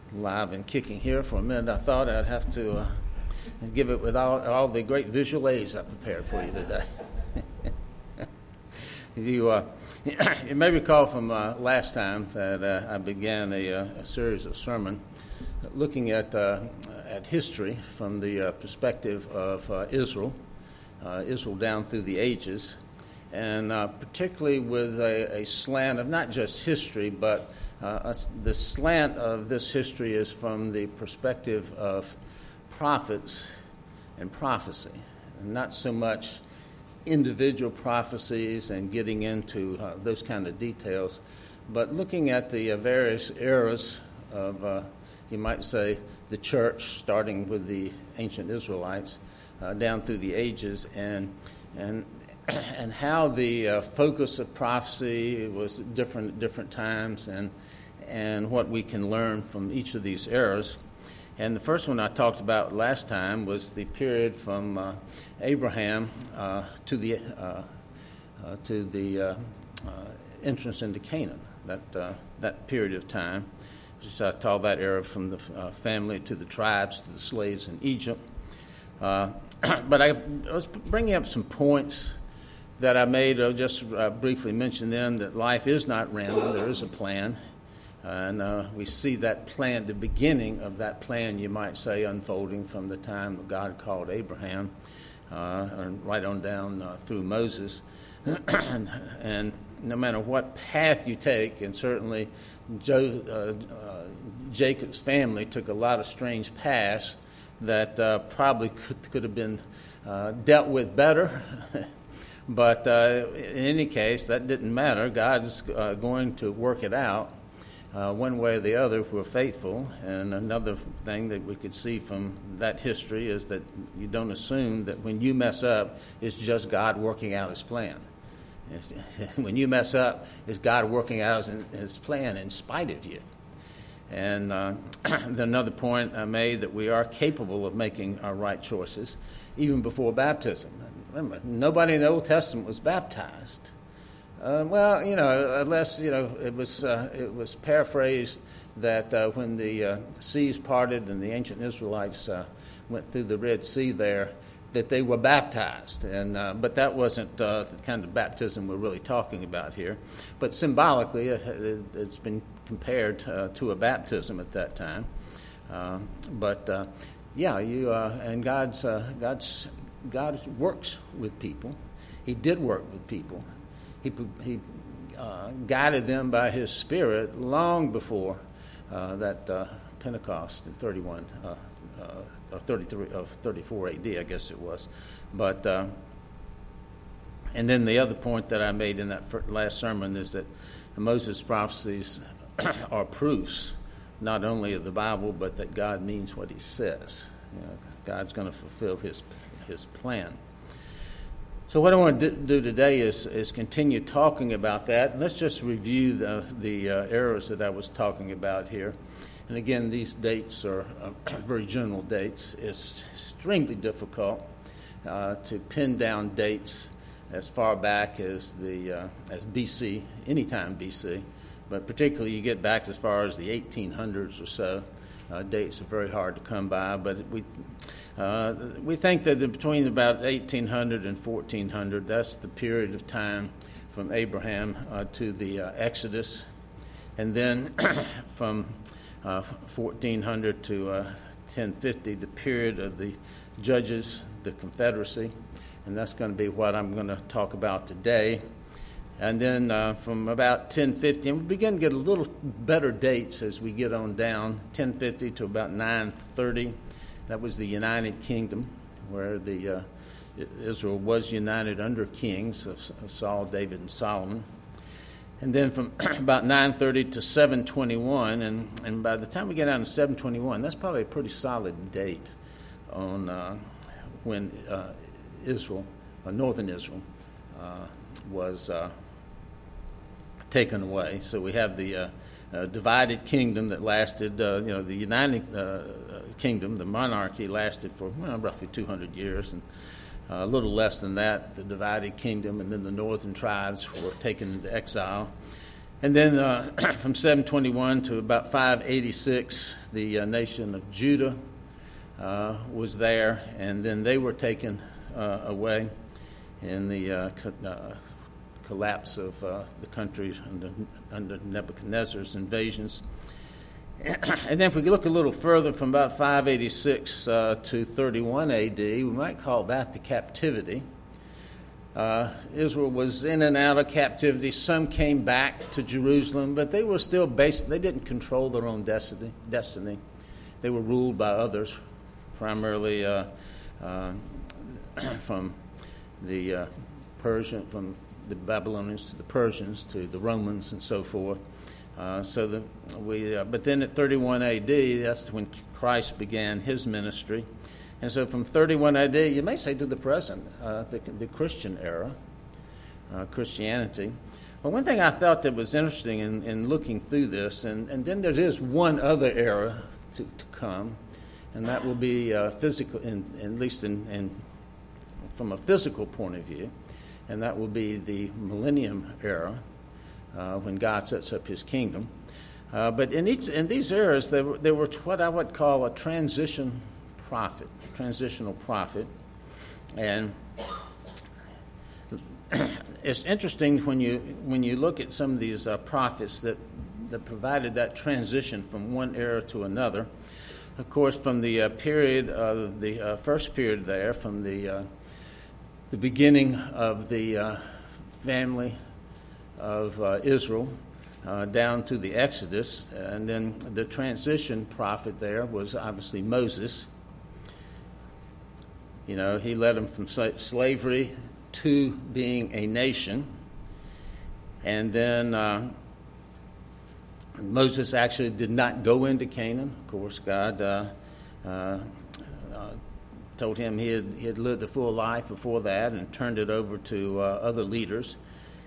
live and kicking here. For a minute, I thought I'd have to give it with all the great visual aids I prepared for you today. You may recall from last time that I began a series of sermons looking at history from the perspective of Israel down through the ages, and particularly with a slant of not just history, but the slant of this history is from the perspective of prophets and prophecy, and not so much individual prophecies and getting into those kind of details, but looking at the various eras of, you might say, the church, starting with the ancient Israelites, down through the ages, and how the focus of prophecy was different at different times, and what we can learn from each of these eras. And the first one I talked about last time was the period from Abraham to the entrance into Canaan. That period of time, which I call that era from the family to the tribes to the slaves in Egypt. But I was bringing up some points that I made. I'll just briefly mention them, that life is not random. There is a plan. And we see that plan, the beginning of that plan, you might say, unfolding from the time that God called Abraham, and right on down through Moses. And no matter what path you take, and certainly Jacob's family took a lot of strange paths that probably could have been dealt with better. But in any case, that didn't matter. God is going to work it out. One way or the other, if we're faithful. And another thing that we could see from that history is that you don't assume that when you mess up, it's just God working out his plan. When you mess up, it's God working out his plan in spite of you. And another point I made, that we are capable of making our right choices even before baptism. Remember, nobody in the Old Testament was baptized. Unless it was paraphrased that when the seas parted and the ancient Israelites went through the Red Sea there, that they were baptized, but that wasn't the kind of baptism we're really talking about here. But symbolically, it's been compared to a baptism at that time. And God works with people. He did work with people. He guided them by his Spirit long before that Pentecost in 34 A.D., I guess it was. But and then the other point that I made in that last sermon is that Moses' prophecies are proofs not only of the Bible, but that God means what he says. God's going to fulfill his plan. So what I want to do today is continue talking about that. And let's just review the eras that I was talking about here. And again, these dates are very general dates. It's extremely difficult to pin down dates as far back as as BC, anytime BC, but particularly you get back as far as the 1800s or so. Dates are very hard to come by, but we think that between about 1800 and 1400, that's the period of time from Abraham to the Exodus, and then from 1400 to 1050, the period of the Judges, the Confederacy, and that's going to be what I'm going to talk about today. And then from about 1050, and we begin to get a little better dates as we get on down, 1050 to about 930. That was the United Kingdom, where Israel was united under kings of Saul, David, and Solomon. And then from about 930 to 721, and by the time we get down to 721, that's probably a pretty solid date on when Israel, northern Israel, was taken away. So we have the divided kingdom that lasted, the United Kingdom, the monarchy lasted for roughly 200 years, and a little less than that, the divided kingdom, and then the northern tribes were taken into exile. And then from 721 to about 586, the nation of Judah was there, and then they were taken away in the collapse of the country under Nebuchadnezzar's invasions. And then if we look a little further from about 586 to 31 AD, we might call that the captivity. Israel was in and out of captivity. Some came back to Jerusalem, but they were still they didn't control their own destiny. They were ruled by others, primarily from the from the Babylonians to the Persians to the Romans and so forth. But then at 31 AD, that's when Christ began his ministry. And so from 31 AD, you may say to the present, the Christian era, Christianity. Well, one thing I thought that was interesting in looking through this, and then there is one other era to come, and that will be physical, at least from a physical point of view, and that will be the millennium era, when God sets up his kingdom. But in these eras, there were what I would call a transitional prophet. And it's interesting when you look at some of these prophets that provided that transition from one era to another. Of course, from the period of the first period there, from the beginning of the family of Israel down to the Exodus, and then the transition prophet there was obviously Moses. You know, he led them from slavery to being a nation. And then Moses actually did not go into Canaan. Of course, God told him he had lived a full life before that and turned it over to other leaders.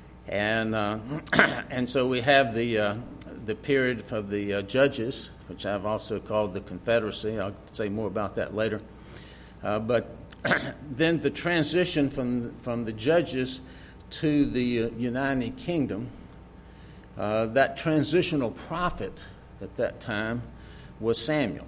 And so we have the period of the judges, which I've also called the Confederacy. I'll say more about that later. But then the transition from the judges to the United Kingdom, that transitional prophet at that time was Samuel.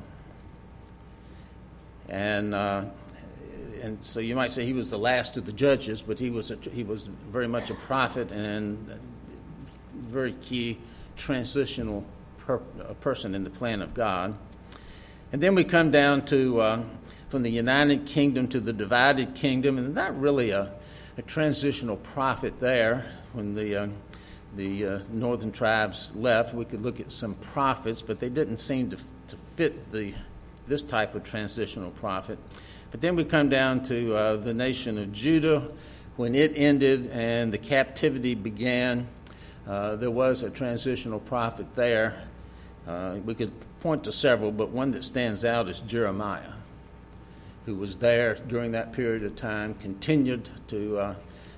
And so you might say he was the last of the judges, but he was very much a prophet and a very key transitional person in the plan of God. And then we come down to from the United Kingdom to the divided kingdom, and not really a transitional prophet there. When the northern tribes left, we could look at some prophets, but they didn't seem to fit this type of transitional prophet. But then we come down to the nation of Judah. When it ended and the captivity began, there was a transitional prophet there. We could point to several, but one that stands out is Jeremiah, who was there during that period of time, continued to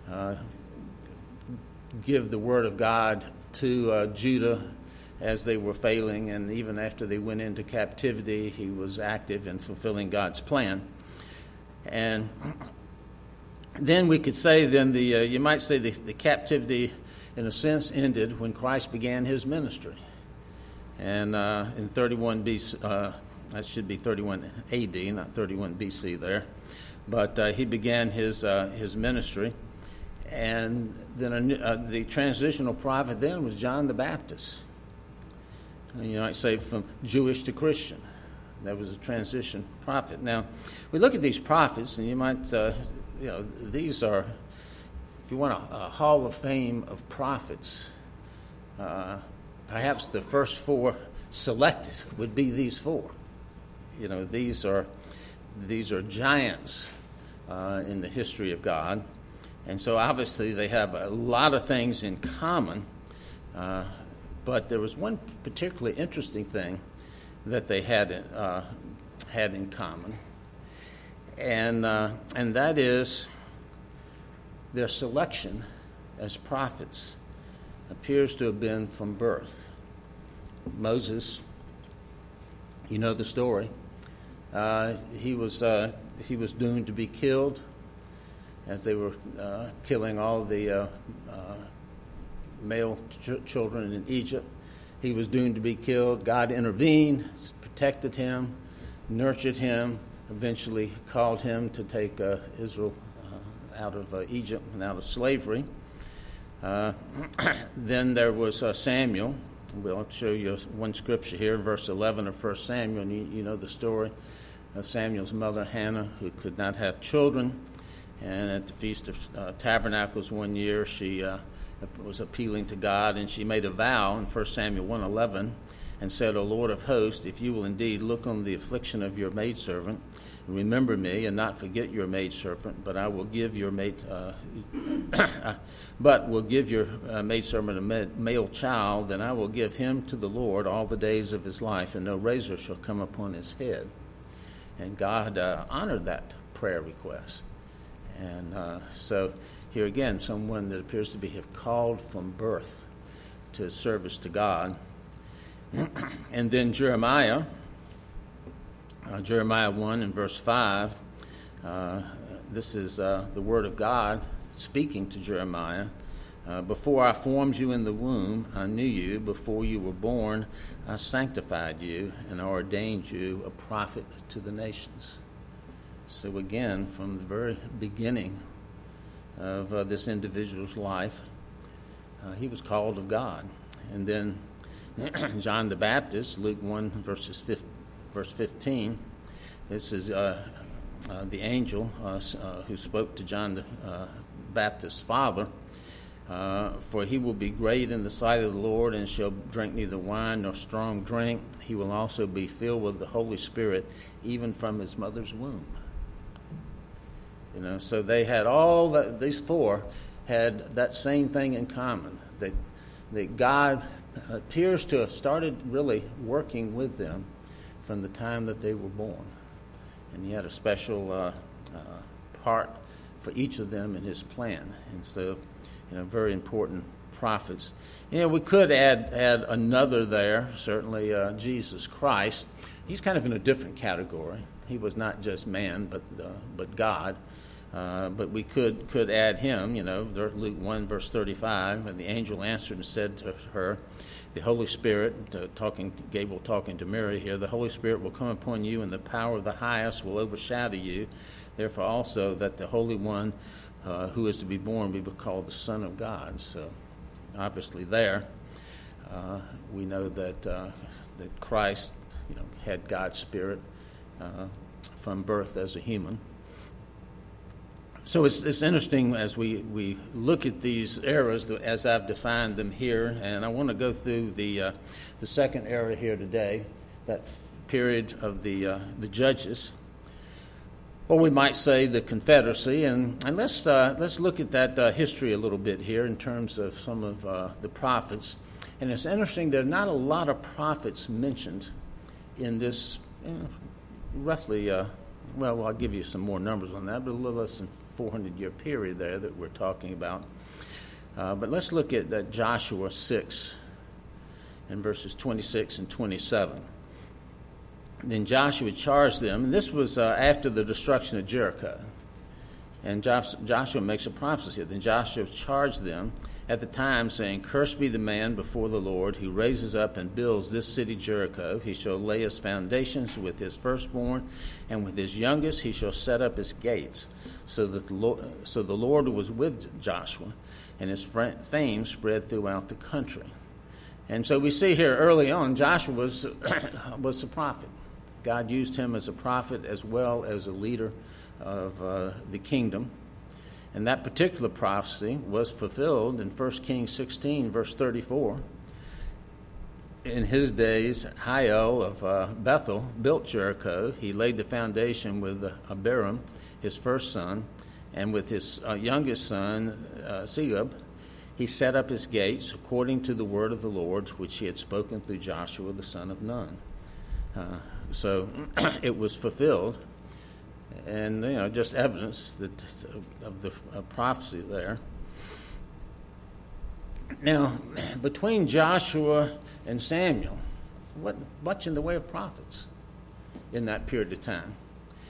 give the word of God to Judah as they were failing, and even after they went into captivity, he was active in fulfilling God's plan. And then we could say you might say the captivity, in a sense, ended when Christ began his ministry. And in 31 BC, that should be 31 AD, not 31 BC there. But he began his ministry. And then the transitional prophet then was John the Baptist. You might say from Jewish to Christian. That was a transition prophet. Now, we look at these prophets, and you might, these are, if you want a hall of fame of prophets, perhaps the first four selected would be these four. You know, these are giants in the history of God, and so obviously they have a lot of things in common. But there was one particularly interesting thing that they had in common, and that is their selection as prophets appears to have been from birth. Moses, you know the story. He was doomed to be killed as they were killing all the male children in Egypt. He was doomed to be killed. God intervened, protected him, nurtured him, eventually called him to take Israel out of Egypt and out of slavery. Then there was Samuel. We'll show you one scripture here, verse 11 of 1 Samuel. And you know the story of Samuel's mother, Hannah, who could not have children. And at the Feast of Tabernacles one year, she was appealing to God, and she made a vow in 1 Samuel 1:11 and said, O Lord of hosts, if you will indeed look on the affliction of your maidservant, and remember me, and not forget your maidservant, but will give your maidservant a male child, then I will give him to the Lord all the days of his life, and no razor shall come upon his head. And God honored that prayer request. And so here again, someone that appears to be called from birth to service to God. And then Jeremiah 1 and verse 5, this is the word of God speaking to Jeremiah. Before I formed you in the womb, I knew you. Before you were born, I sanctified you and ordained you a prophet to the nations. So again, from the very beginning of this individual's life, he was called of God. And then John the Baptist, Luke 1, verse 15, this is the angel who spoke to John the Baptist's father. For he will be great in the sight of the Lord, and shall drink neither wine nor strong drink. He will also be filled with the Holy Spirit, even from his mother's womb. You know, so they had all that. These four had that same thing in common. That God appears to have started really working with them from the time that they were born, and he had a special part for each of them in his plan. And so, very important prophets. We could add another there. Certainly, Jesus Christ. He's kind of in a different category. He was not just man, but God. But we could add him. Luke 1 verse 35. And the angel answered and said to her, "The Holy Spirit," Gabriel talking to Mary here, "the Holy Spirit will come upon you, and the power of the highest will overshadow you. Therefore also that the Holy One who is to be born be called the Son of God." So obviously there we know that Christ had God's Spirit from birth as a human. So it's interesting as we look at these eras as I've defined them here, and I want to go through the second era here today, that period of the Judges, or we might say the Confederacy, and let's look at that history a little bit here in terms of some of the prophets. And it's interesting, there are not a lot of prophets mentioned in this roughly. Well, I'll give you some more numbers on that, but a little less than 400-year period there that we're talking about. But let's look at Joshua 6 and verses 26 and 27. Then Joshua charged them, and this was after the destruction of Jericho. And Joshua makes a prophecy here. Then Joshua charged them at the time, saying, "Cursed be the man before the Lord who raises up and builds this city Jericho. He shall lay his foundations with his firstborn, and with his youngest he shall set up his gates." So the Lord was with Joshua, and his fame spread throughout the country. And so we see here early on, Joshua was a prophet. God used him as a prophet as well as a leader of the kingdom. And that particular prophecy was fulfilled in 1 Kings 16, verse 34. In his days, Hiel of Bethel built Jericho. He laid the foundation with Abiram, his first son, and with his youngest son, Segub, he set up his gates according to the word of the Lord, which he had spoken through Joshua the son of Nun. So it was fulfilled. And, just evidence of the prophecy there. Now, between Joshua and Samuel, what much in the way of prophets in that period of time.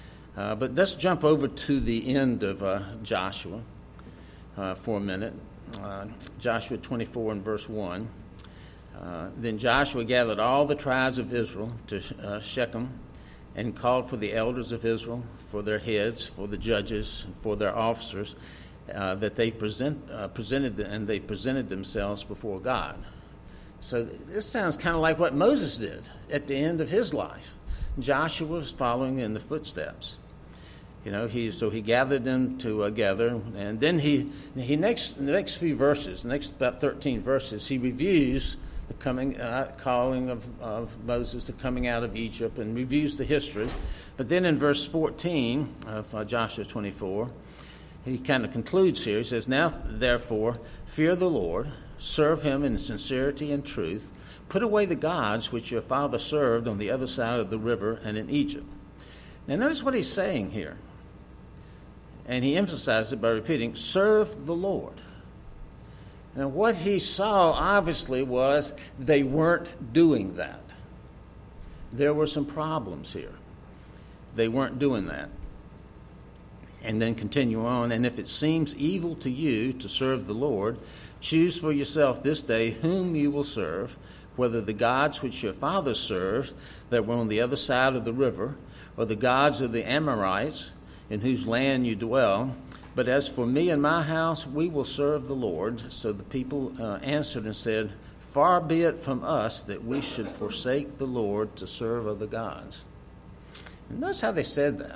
But let's jump over to the end of Joshua for a minute. Joshua 24 and verse 1. Then Joshua gathered all the tribes of Israel to Shechem and called for the elders of Israel, for their heads, for the judges, and for their officers, that they presented themselves before God. So this sounds kind of like what Moses did at the end of his life. Joshua was following in the footsteps. He gathered them together, and then the next few verses, the next about 13 verses, he reviews the calling of Moses, the coming out of Egypt, and reviews the history. But then in verse 14 of Joshua 24, he kind of concludes here. He says, "Now, therefore, fear the Lord, serve him in sincerity and truth, put away the gods which your father served on the other side of the river and in Egypt." Now, notice what he's saying here. And he emphasizes it by repeating, serve the Lord. Now, what he saw, obviously, was they weren't doing that. There were some problems here. They weren't doing that. And then continue on, "And if it seems evil to you to serve the Lord, choose for yourself this day whom you will serve, whether the gods which your fathers served that were on the other side of the river, or the gods of the Amorites in whose land you dwell. But as for me and my house, we will serve the Lord." So the people answered and said, "Far be it from us that we should forsake the Lord to serve other gods." And notice how they said that.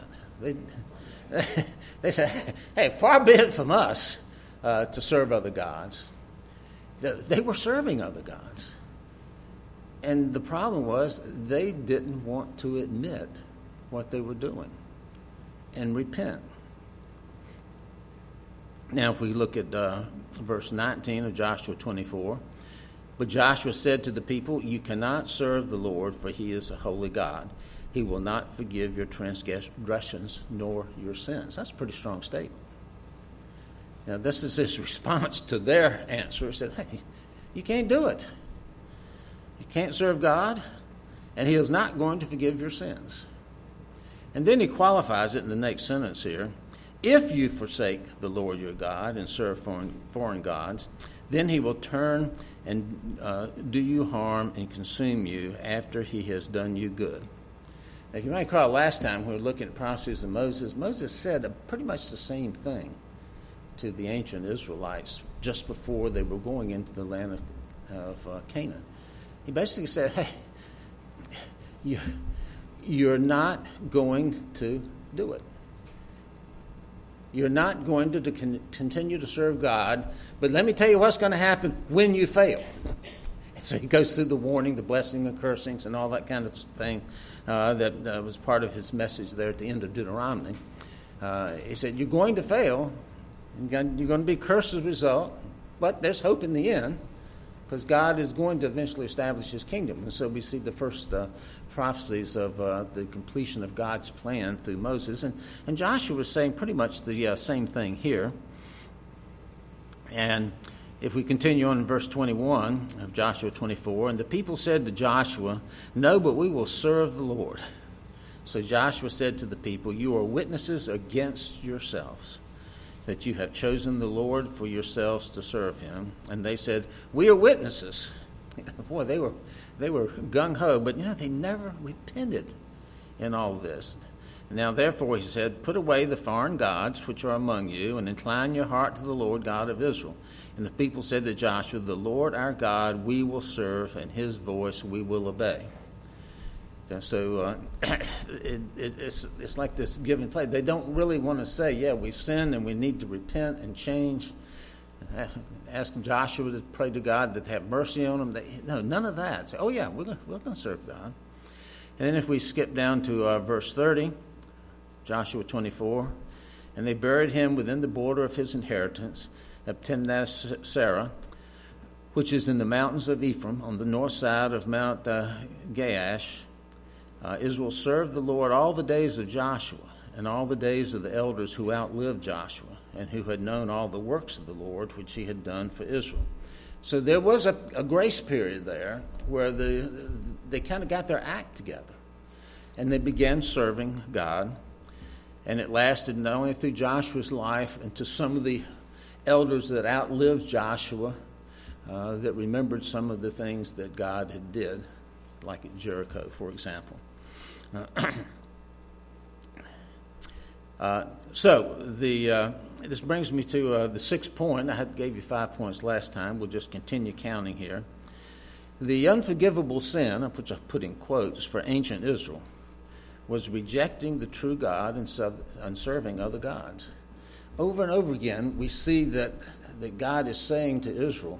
They said, "Hey, far be it from us to serve other gods." They were serving other gods. And the problem was they didn't want to admit what they were doing and repent. Now, if we look at verse 19 of Joshua 24, "But Joshua said to the people, 'You cannot serve the Lord, for he is a holy God. He will not forgive your transgressions nor your sins.'" That's a pretty strong statement. Now, this is his response to their answer. He said, "Hey, you can't do it. You can't serve God, and he is not going to forgive your sins." And then he qualifies it in the next sentence here. "If you forsake the Lord your God and serve foreign gods, then he will turn and do you harm and consume you after he has done you good." Now, if you might recall last time we were looking at prophecies of Moses, Moses said pretty much the same thing to the ancient Israelites just before they were going into the land of Canaan. He basically said, "Hey, you're not going to do it. You're not going to continue to serve God, but let me tell you what's going to happen when you fail." And so he goes through the warning, the blessing, the cursings, and all that kind of thing that was part of his message there at the end of Deuteronomy. He said, you're going to fail. You're going to be cursed as a result, but there's hope in the end because God is going to eventually establish his kingdom. And so we see the first prophecies of the completion of God's plan through Moses. And Joshua was saying pretty much the same thing here. And if we continue on in verse 21 of Joshua 24, "And the people said to Joshua, 'No, but we will serve the Lord.' So Joshua said to the people, 'You are witnesses against yourselves, that you have chosen the Lord for yourselves to serve him.' And they said, 'We are witnesses.'" Boy, they were gung-ho, but they never repented in all this. "Now, therefore," he said, "put away the foreign gods which are among you, and incline your heart to the Lord God of Israel." And the people said to Joshua, "The Lord our God we will serve, and his voice we will obey." So it's like this give and play. They don't really want to say, "Yeah, we've sinned and we need to repent and change." Asking Joshua to pray to God to have mercy on them. No, none of that. Say, "Oh yeah, we're going to serve God." And then if we skip down to verse 30, Joshua 24, "And they buried him within the border of his inheritance at Timnath-Serah, which is in the mountains of Ephraim, on the north side of Mount Gaash. Israel served the Lord all the days of Joshua and all the days of the elders who outlived Joshua and who had known all the works of the Lord which he had done for Israel." So there was a grace period there where they kind of got their act together and they began serving God. And it lasted not only through Joshua's life and to some of the elders that outlived Joshua, that remembered some of the things that God had did, like at Jericho, for example. This brings me to the sixth point. I gave you 5 points last time. We'll just continue counting here. The unforgivable sin, which I put in quotes, for ancient Israel, was rejecting the true God and serving other gods. Over and over again, we see that God is saying to Israel,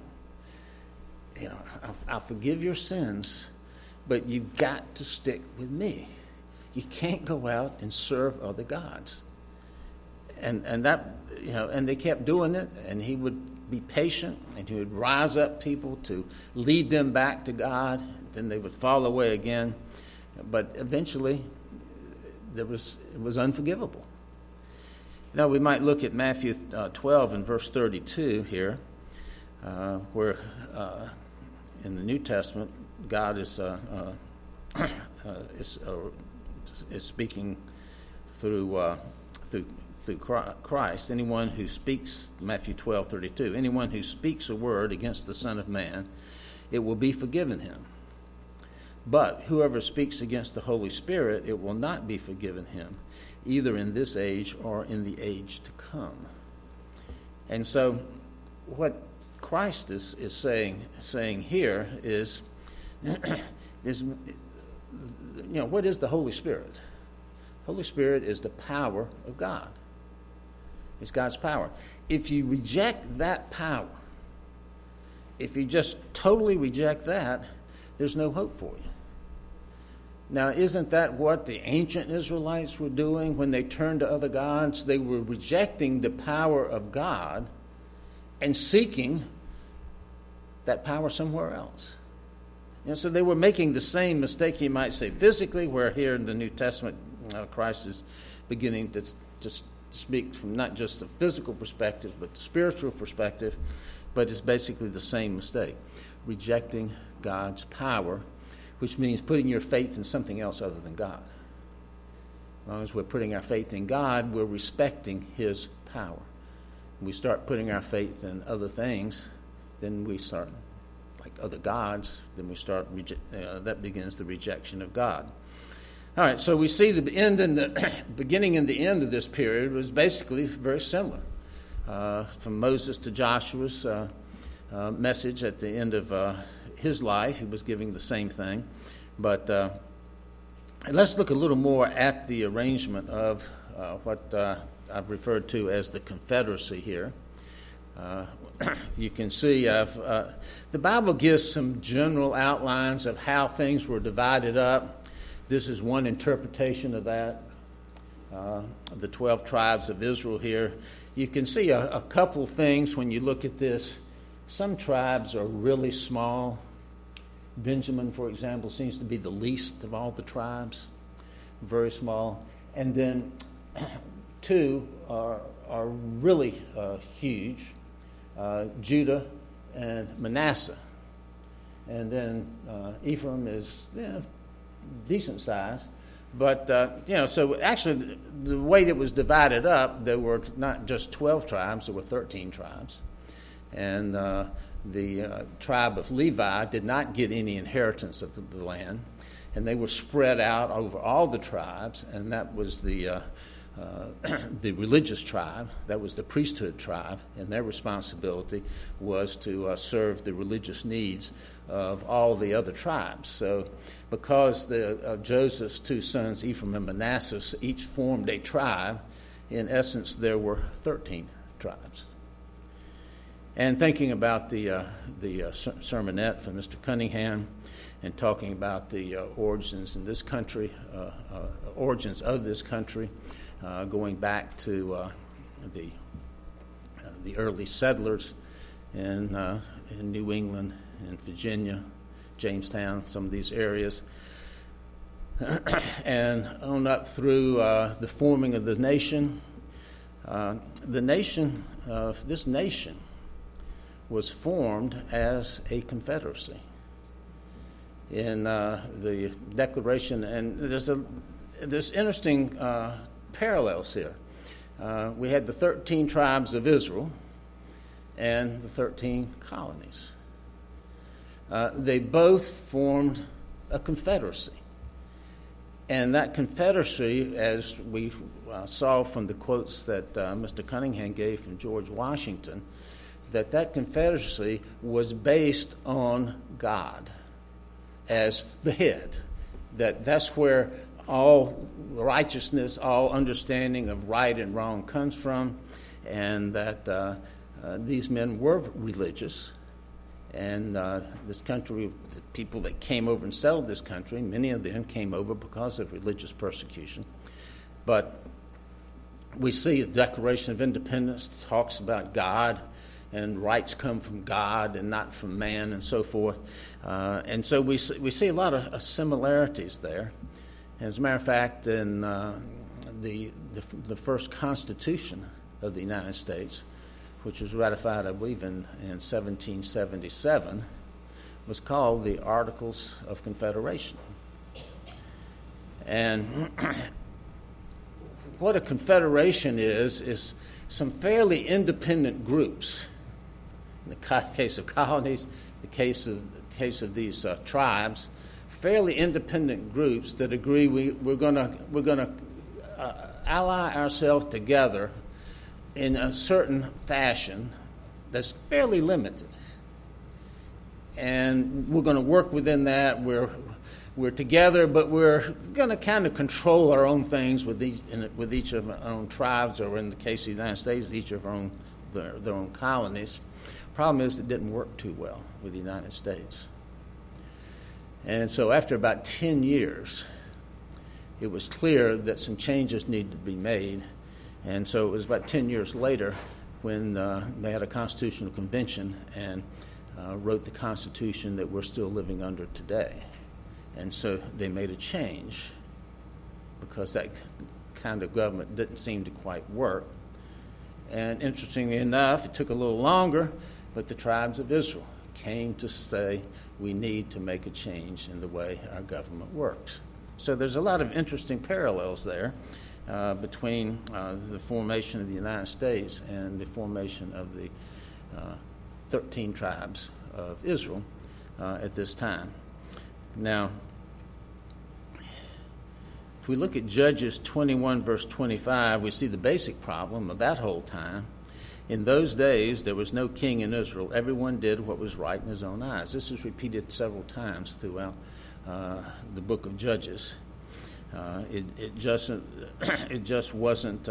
I'll forgive your sins, but you've got to stick with me. You can't go out and serve other gods. And that, and they kept doing it, and he would be patient, and he would rise up people to lead them back to God. Then they would fall away again. But eventually, it was unforgivable. Now, we might look at Matthew 12 and verse 32 here, where in the New Testament, God is speaking through Christ. Anyone who speaks, Matthew 12:32, anyone who speaks a word against the Son of Man, it will be forgiven him. But whoever speaks against the Holy Spirit, it will not be forgiven him, either in this age or in the age to come. And so what Christ is saying here is, what is the Holy Spirit? Holy Spirit is the power of God. It's God's power. If you reject that power, if you just totally reject that, there's no hope for you. Now, isn't that what the ancient Israelites were doing when they turned to other gods? They were rejecting the power of God and seeking that power somewhere else. So they were making the same mistake, you might say, physically, where here in the New Testament, Christ is beginning to speak from not just the physical perspective, but the spiritual perspective, but it's basically the same mistake, rejecting God's power, which means putting your faith in something else other than God. As long as we're putting our faith in God, we're respecting his power. When we start putting our faith in other things, then we start, like other gods, then we start, that begins the rejection of God. All right, so we see the end and the beginning and the end of this period was basically very similar. From Moses to Joshua's message at the end of his life, he was giving the same thing. But let's look a little more at the arrangement of what I've referred to as the Confederacy here. You can see the Bible gives some general outlines of how things were divided up. This is one interpretation of that, the 12 tribes of Israel here. You can see a couple of things when you look at this. Some tribes are really small. Benjamin, for example, seems to be the least of all the tribes, very small. And then two are really huge, Judah and Manasseh. And then Ephraim is decent size. But, so actually the way that it was divided up, there were not just 12 tribes, there were 13 tribes. And the tribe of Levi did not get any inheritance of the land. And they were spread out over all the tribes, and that was the religious tribe, that was the priesthood tribe, and their responsibility was to serve the religious needs of all the other tribes. So because Joseph's two sons, Ephraim and Manasseh, each formed a tribe, in essence there were 13 tribes. And thinking about the sermonette from Mr. Cunningham, and talking about the origins in this country, origins of this country, going back to the early settlers in New England and Virginia, Jamestown, some of these areas, and on up through the forming of the nation. This nation was formed as a confederacy. In the Declaration, and there's interesting parallels here. We had the 13 tribes of Israel, and the 13 colonies. They both formed a confederacy. And that confederacy, as we saw from the quotes that Mr. Cunningham gave from George Washington, that confederacy was based on God as the head. That's where all righteousness, all understanding of right and wrong comes from, and that these men were religious. And this country, the people that came over and settled this country, many of them came over because of religious persecution. But we see the Declaration of Independence talks about God, and rights come from God and not from man, and so forth. And so we see a lot of similarities there. As a matter of fact, in the first Constitution of the United States, which was ratified, I believe, in 1777, was called the Articles of Confederation. And what a confederation is some fairly independent groups. In the case of colonies, the case of these tribes, fairly independent groups that agree we're going to ally ourselves together in a certain fashion that's fairly limited, and we're going to work within that. We're together, but we're going to kind of control our own things with each of our own tribes, or in the case of the United States, each of their own colonies. Problem is, it didn't work too well with the United States, and so after about 10 years, it was clear that some changes needed to be made. And so it was about 10 years later when they had a constitutional convention and wrote the Constitution that we're still living under today. And so they made a change because that kind of government didn't seem to quite work. And interestingly enough, it took a little longer, but the tribes of Israel came to say, we need to make a change in the way our government works. So there's a lot of interesting parallels there. Between the formation of the United States and the formation of the 13 tribes of Israel at this time. Now, if we look at Judges 21, verse 25, we see the basic problem of that whole time. In those days, there was no king in Israel. Everyone did what was right in his own eyes. This is repeated several times throughout the book of Judges. It just wasn't.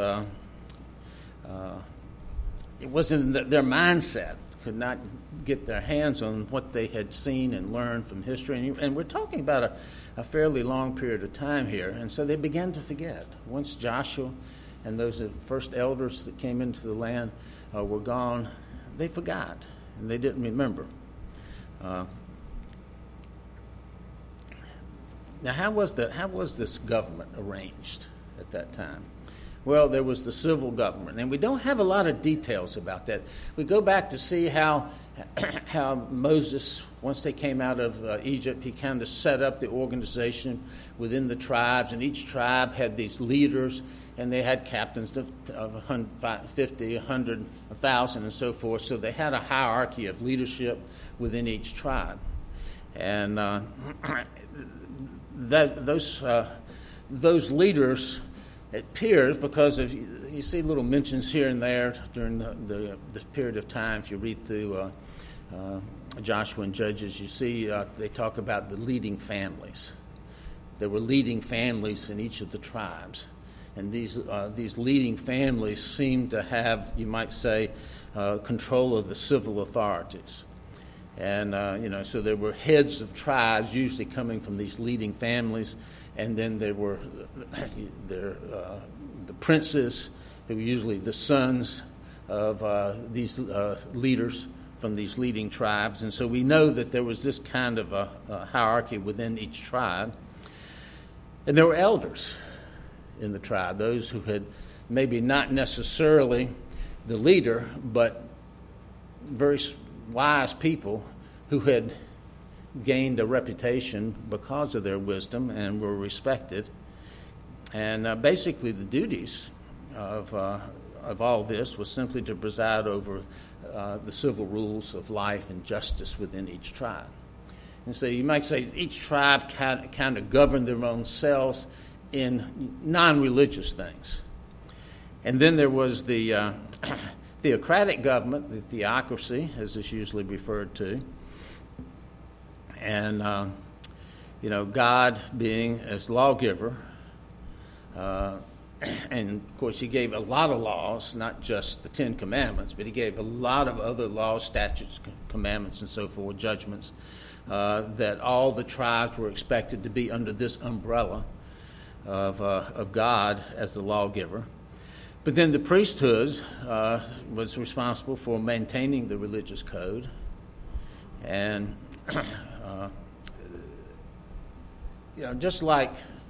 It wasn't their mindset. Could not get their hands on what they had seen and learned from history. And we're talking about a fairly long period of time here. And so they began to forget. Once Joshua and those first elders that came into the land were gone, they forgot and they didn't remember. Now, how was this government arranged at that time? Well, there was the civil government, and we don't have a lot of details about that. We go back to see how Moses, once they came out of Egypt, he kind of set up the organization within the tribes, and each tribe had these leaders, and they had captains of 50, 100, 1,000, and so forth. So they had a hierarchy of leadership within each tribe, and those leaders, it appears, because of you see little mentions here and there during the period of time. If you read through Joshua and Judges, you see they talk about the leading families. There were leading families in each of the tribes, and these leading families seemed to have, you might say, control of the civil authorities. And, so there were heads of tribes usually coming from these leading families, and then there were the princes, who were usually the sons of these leaders from these leading tribes. And so we know that there was this kind of a hierarchy within each tribe. And there were elders in the tribe, those who had maybe not necessarily the leader, but very wise people who had gained a reputation because of their wisdom and were respected. And basically the duties of of all this was simply to preside over the civil rules of life and justice within each tribe. And so you might say each tribe kind of governed their own selves in non-religious things. And then there was the theocratic government, the theocracy, as it's usually referred to. And, God being as lawgiver, and of course he gave a lot of laws, not just the Ten Commandments, but he gave a lot of other laws, statutes, commandments, and so forth, judgments, that all the tribes were expected to be under this umbrella of God as the lawgiver. But then the priesthood was responsible for maintaining the religious code. And, just like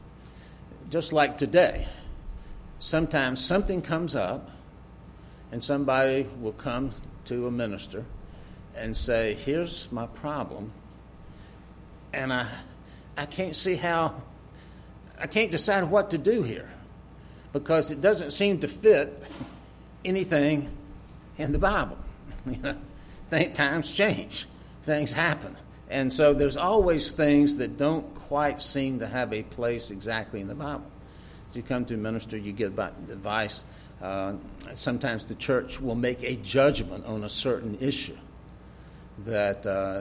today, sometimes something comes up and somebody will come to a minister and say, here's my problem, and I can't decide what to do here, because it doesn't seem to fit anything in the Bible. Times change, things happen, and so there's always things that don't quite seem to have a place exactly in the Bible. As you come to a minister, you get advice. Sometimes the church will make a judgment on a certain issue that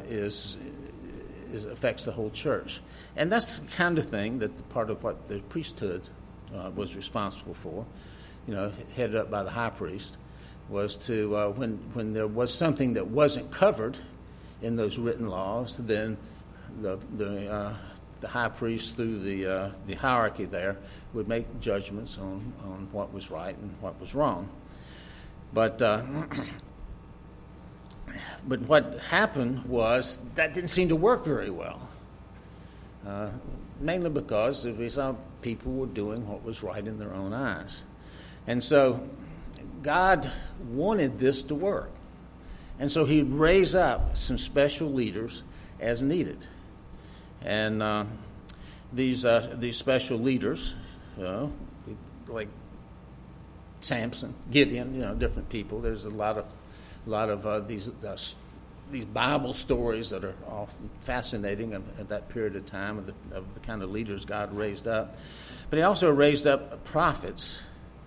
affects the whole church, and that's the kind of thing that part of what the priesthood was responsible for, headed up by the high priest, was to when there was something that wasn't covered in those written laws, then the high priest, through the hierarchy there, would make judgments on what was right and what was wrong. But what happened was that didn't seem to work very well, mainly because we saw people were doing what was right in their own eyes. And so God wanted this to work. And so he'd raise up some special leaders as needed. And these special leaders, like Samson, Gideon, different people. There's a lot of these Bible stories that are all fascinating at that period of time of the kind of leaders God raised up. But he also raised up prophets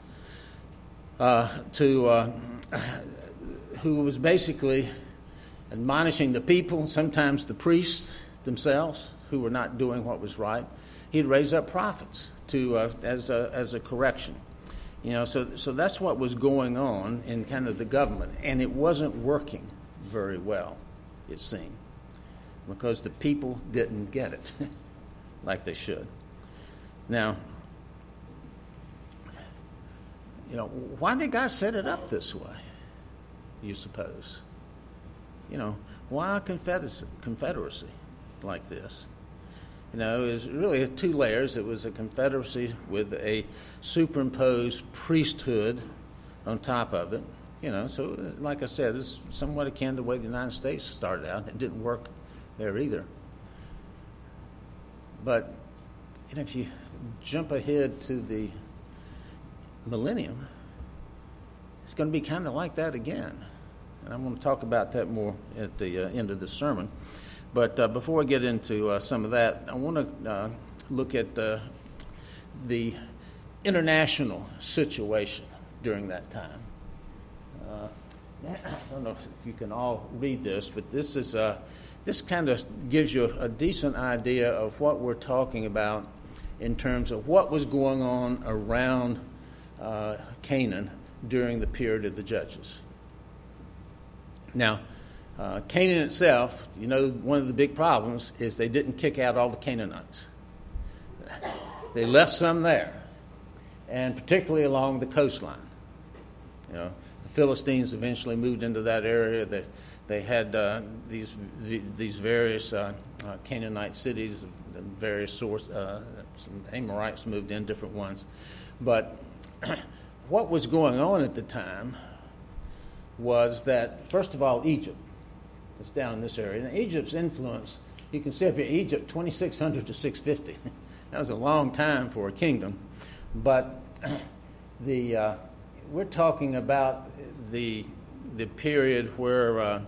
who was basically admonishing the people, sometimes the priests themselves, who were not doing what was right. He'd raise up prophets as a correction. So that's what was going on in kind of the government, and it wasn't working very well, it seemed, because the people didn't get it like they should. Now, why did God set it up this way, you suppose? Why a confederacy like this? It was really two layers. It was a confederacy with a superimposed priesthood on top of it. So like I said, it's somewhat akin to the way the United States started out. It didn't work there either. But if you jump ahead to the millennium, it's going to be kind of like that again. And I'm going to talk about that more at the end of the sermon. But before I get into some of that, I want to look at the international situation during that time. I don't know if you can all read this, but this kind of gives you a decent idea of what we're talking about in terms of what was going on around Canaan during the period of the Judges. Now, Canaan itself, one of the big problems is they didn't kick out all the Canaanites. They left some there, and particularly along the coastline. The Philistines eventually moved into that area. They had these various Canaanite cities, various sources. Some Amorites moved in, different ones. But what was going on at the time was that, first of all, Egypt was down in this area. And Egypt's influence, you can see up here, Egypt, 2600 to 650. That was a long time for a kingdom. But we're talking about the period where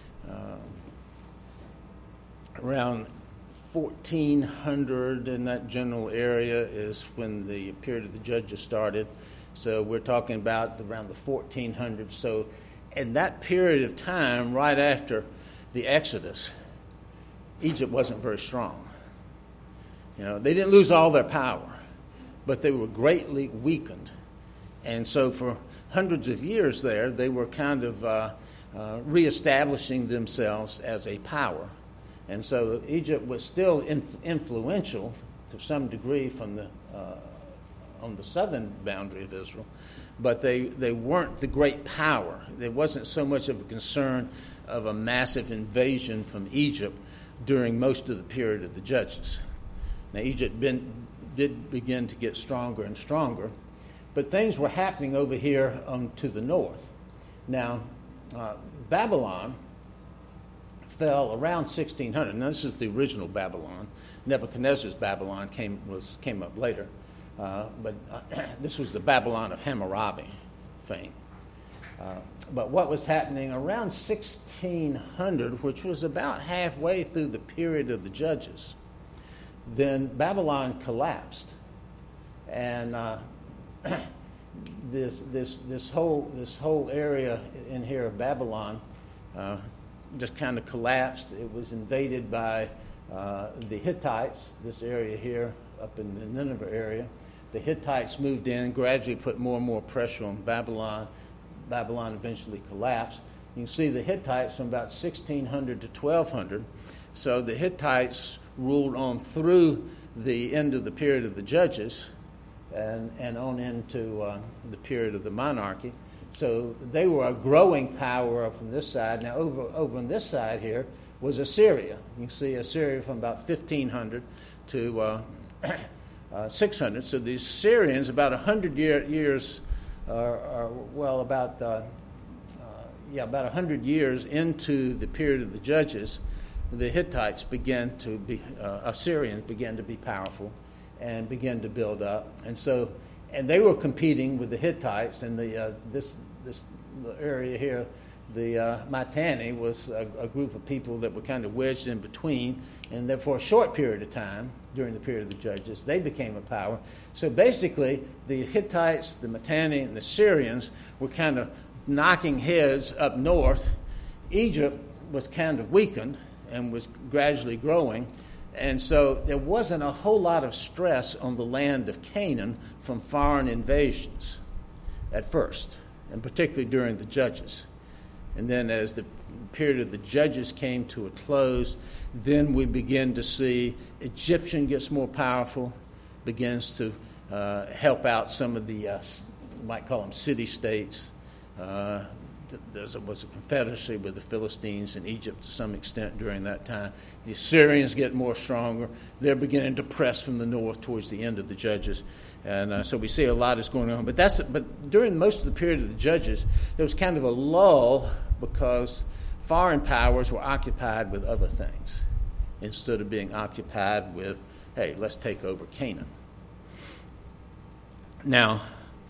around 1400 in that general area is when the period of the judges started. So we're talking about around the 1400s. So in that period of time, right after the Exodus, Egypt wasn't very strong. They didn't lose all their power, but they were greatly weakened. And so for hundreds of years there, they were kind of reestablishing themselves as a power. And so Egypt was still influential to some degree from on the southern boundary of Israel, but they weren't the great power. There wasn't so much of a concern of a massive invasion from Egypt during most of the period of the Judges. Now, Egypt did begin to get stronger and stronger, but things were happening over here to the north. Now, Babylon fell around 1600. Now, this is the original Babylon. Nebuchadnezzar's Babylon came up later, but this was the Babylon of Hammurabi fame. But what was happening around 1600, which was about halfway through the period of the Judges, then Babylon collapsed, and this whole area in here of Babylon just kind of collapsed. It was invaded by the Hittites, this area here up in the Nineveh area. The Hittites moved in, gradually put more and more pressure on Babylon. Babylon eventually collapsed. You can see the Hittites from about 1600 to 1200. So the Hittites ruled on through the end of the period of the Judges and on into the period of the monarchy. So they were a growing power up on this side. Now over on this side here was Assyria. You can see Assyria from about 1500 to 600. So the Assyrians, about 100 years, about 100 years into the period of the Judges, the Hittites Assyrians began to be powerful and began to build up. And they were competing with the Hittites, and this area here, the Mitanni, was a group of people that were kind of wedged in between, and then for a short period of time, during the period of the Judges, they became a power. So basically, the Hittites, the Mitanni, and the Syrians were kind of knocking heads up north. Egypt was kind of weakened and was gradually growing, and so there wasn't a whole lot of stress on the land of Canaan from foreign invasions at first, and particularly during the Judges. And then as the period of the Judges came to a close, then we begin to see Egyptian gets more powerful, begins to help out some of the, you might call them city-states. There was a confederacy with the Philistines in Egypt to some extent during that time. The Assyrians get more stronger. They're beginning to press from the north towards the end of the Judges. And so we see a lot is going on. But during most of the period of the Judges, there was kind of a lull because foreign powers were occupied with other things instead of being occupied with, hey, let's take over Canaan. Now,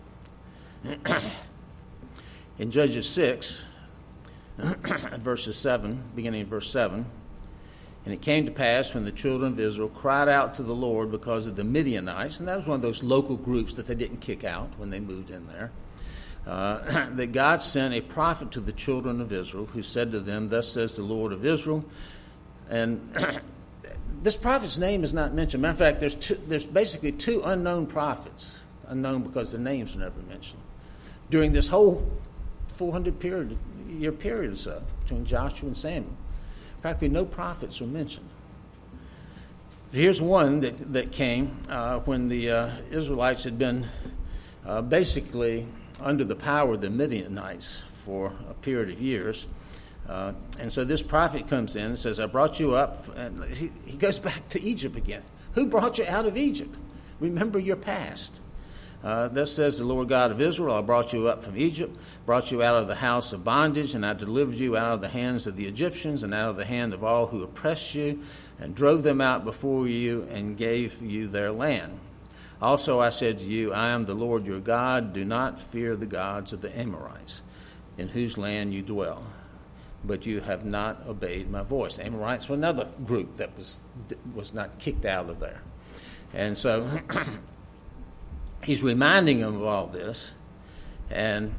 in Judges 6, verses 7, beginning in verse 7, and it came to pass when the children of Israel cried out to the Lord because of the Midianites, and that was one of those local groups that they didn't kick out when they moved in there, that God sent a prophet to the children of Israel who said to them, "Thus says the Lord of Israel." And this prophet's name is not mentioned. Matter of fact, there's basically two unknown prophets, unknown because their names are never mentioned, during this whole 400-year period or so between Joshua and Samuel. Practically no prophets are mentioned. Here's one that came when the Israelites had been basically under the power of the Midianites for a period of years. And so this prophet comes in and says, "I brought you up." And he goes back to Egypt again. Who brought you out of Egypt? Remember your past. Thus says the Lord God of Israel, "I brought you up from Egypt, brought you out of the house of bondage, and I delivered you out of the hands of the Egyptians and out of the hand of all who oppressed you, and drove them out before you and gave you their land. Also I said to you, I am the Lord your God. Do not fear the gods of the Amorites, in whose land you dwell. But you have not obeyed my voice. The Amorites were another group that was not kicked out of there. And so he's reminding them of all this. And,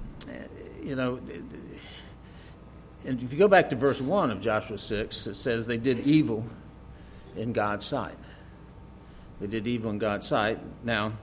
and if you go back to verse 1 of Joshua 6, it says they did evil in God's sight. They did evil in God's sight. Now,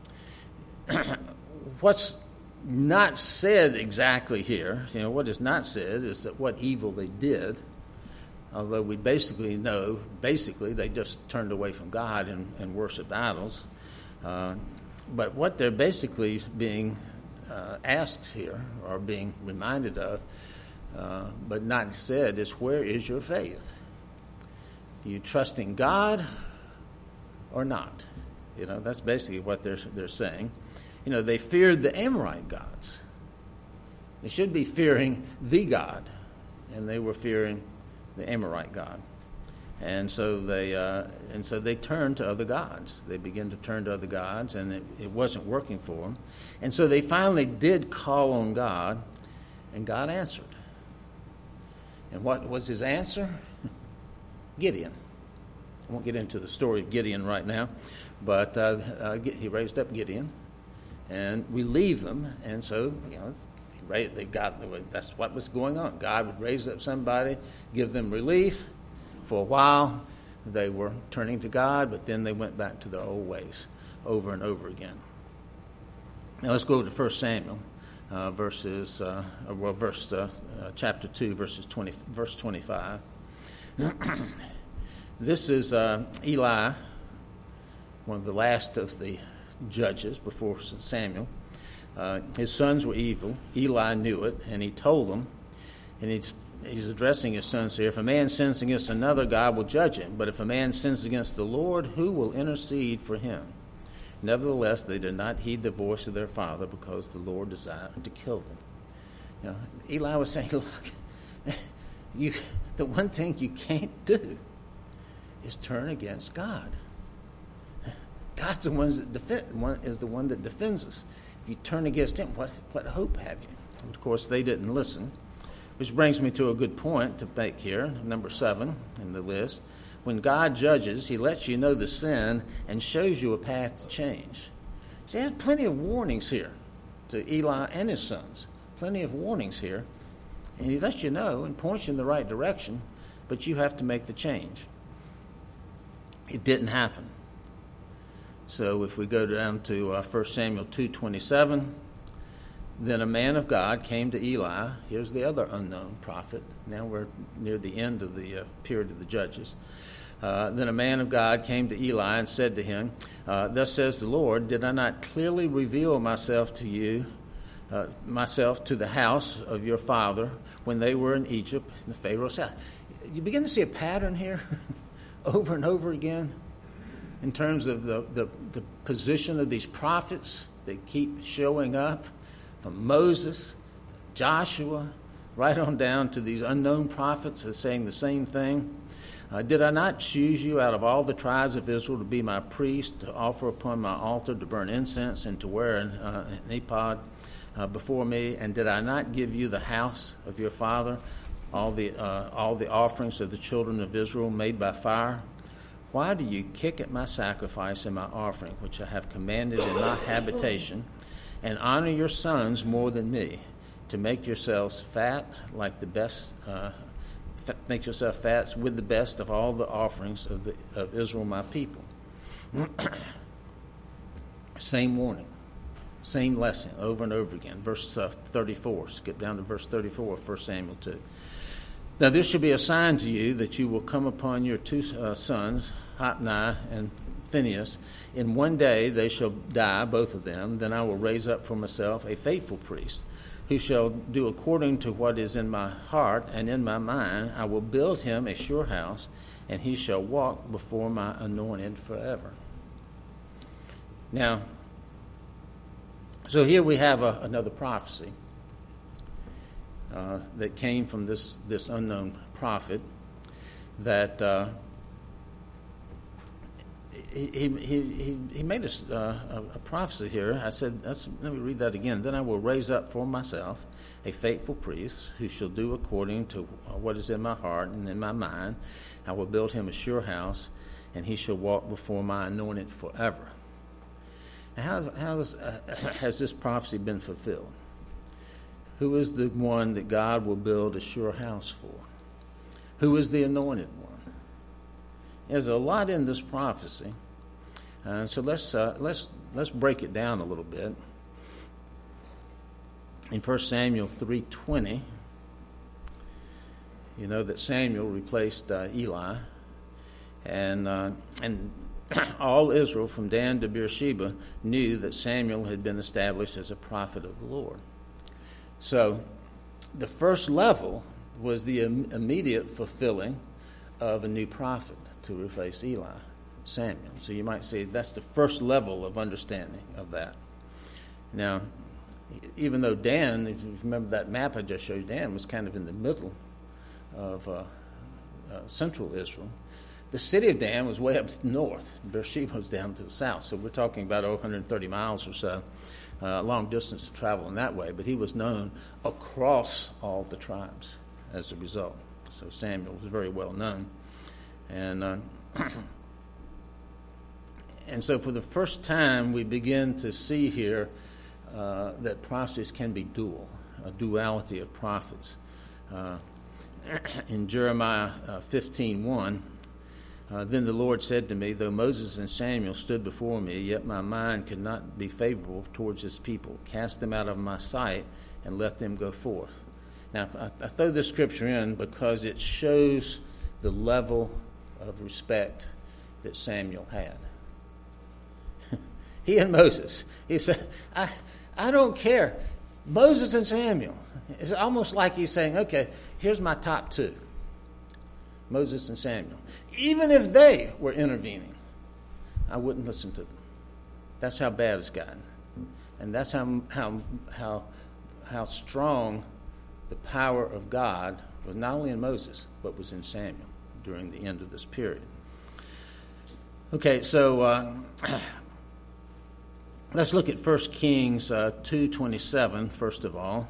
what's not said exactly here, what is not said is that what evil they did, although we basically know, they just turned away from God and worshiped idols. But what they're basically being asked here, or being reminded of, but not said, is where is your faith? Do you trust in God or not? That's basically what they're saying. They feared the Amorite gods. They should be fearing the God, and they were fearing the Amorite God. And so they turned to other gods. They began to turn to other gods, and it wasn't working for them. And so they finally did call on God, and God answered. And what was his answer? Gideon. I won't get into the story of Gideon right now, but he raised up Gideon, and we leave them. And so, that's what was going on. God would raise up somebody, give them relief. For a while, they were turning to God, but then they went back to their old ways over and over again. Now let's go to 1 Samuel, chapter 2, verse 25. This is Eli, one of the last of the judges before Samuel. His sons were evil. Eli knew it, and he told them, and he's addressing his sons here, if a man sins against another, God will judge him. But if a man sins against the Lord, who will intercede for him? Nevertheless, they did not heed the voice of their father, because the Lord desired to kill them. Eli was saying, look, the one thing you can't do is turn against God. God's the one that defends us. If you turn against him, what hope have you? And of course, they didn't listen. Which brings me to a good point to make here, number 7 in the list. When God judges, he lets you know the sin and shows you a path to change. See, there's plenty of warnings here to Eli and his sons. Plenty of warnings here. And he lets you know and points you in the right direction, but you have to make the change. It didn't happen. So if we go down to 1 Samuel 2:27, then a man of God came to Eli. Here's the other unknown prophet. Now we're near the end of the period of the judges. Then a man of God came to Eli and said to him, thus says the Lord, did I not clearly reveal myself to you, myself to the house of your father when they were in Egypt, in the Pharaoh's house? You begin to see a pattern here over and over again in terms of the position of these prophets that keep showing up, from Moses, Joshua, right on down to these unknown prophets that are saying the same thing. Did I not choose you out of all the tribes of Israel to be my priest, to offer upon my altar, to burn incense, and to wear an ephod before me? And did I not give you the house of your father, all the offerings of the children of Israel made by fire? Why do you kick at my sacrifice and my offering, which I have commanded in my habitation, and honor your sons more than me, to make yourselves fat like the best, make yourself fat with the best of all the offerings of Israel, my people? Same warning, same lesson over and over again. Verse 34, skip down to verse 34 of 1 Samuel 2. Now this shall be a sign to you that you will come upon your two sons, Hophni and Phinehas. In one day they shall die, both of them. Then I will raise up for myself a faithful priest, who shall do according to what is in my heart and in my mind. I will build him a sure house, and he shall walk before my anointed forever. Now, so here we have another prophecy that came from this unknown prophet that he made a prophecy here. I said, let me read that again. Then I will raise up for myself a faithful priest who shall do according to what is in my heart and in my mind. I will build him a sure house, and he shall walk before my anointed forever. Now, how has this prophecy been fulfilled? Who is the one that God will build a sure house for? Who is the anointed one? There's a lot in this prophecy, so let's break it down a little bit. In 1 Samuel 3:20, you know that Samuel replaced Eli, and all Israel from Dan to Beersheba knew that Samuel had been established as a prophet of the Lord. So the first level was the immediate fulfilling of a new prophet to replace Eli, Samuel. So you might say that's the first level of understanding of that. Now, even though Dan, if you remember that map I just showed, Dan was kind of in the middle of central Israel. The city of Dan was way up north. Beersheba was down to the south. So we're talking about 130 miles or so, a long distance to travel in that way. But he was known across all the tribes as a result. So Samuel was very well known. And so for the first time, we begin to see here that prophecies can be dual, a duality of prophets. In Jeremiah 15:1, then the Lord said to me, though Moses and Samuel stood before me, yet my mind could not be favorable towards this people. Cast them out of my sight and let them go forth. Now, I throw this scripture in because it shows the level of respect that Samuel had. He and Moses. He said, I don't care. Moses and Samuel. It's almost like he's saying, okay, here's my top two. Moses and Samuel. Even if they were intervening, I wouldn't listen to them. That's how bad it's gotten. And that's how strong the power of God was not only in Moses, but was in Samuel during the end of this period. Okay, so let's look at 1 Kings 2:27, first of all.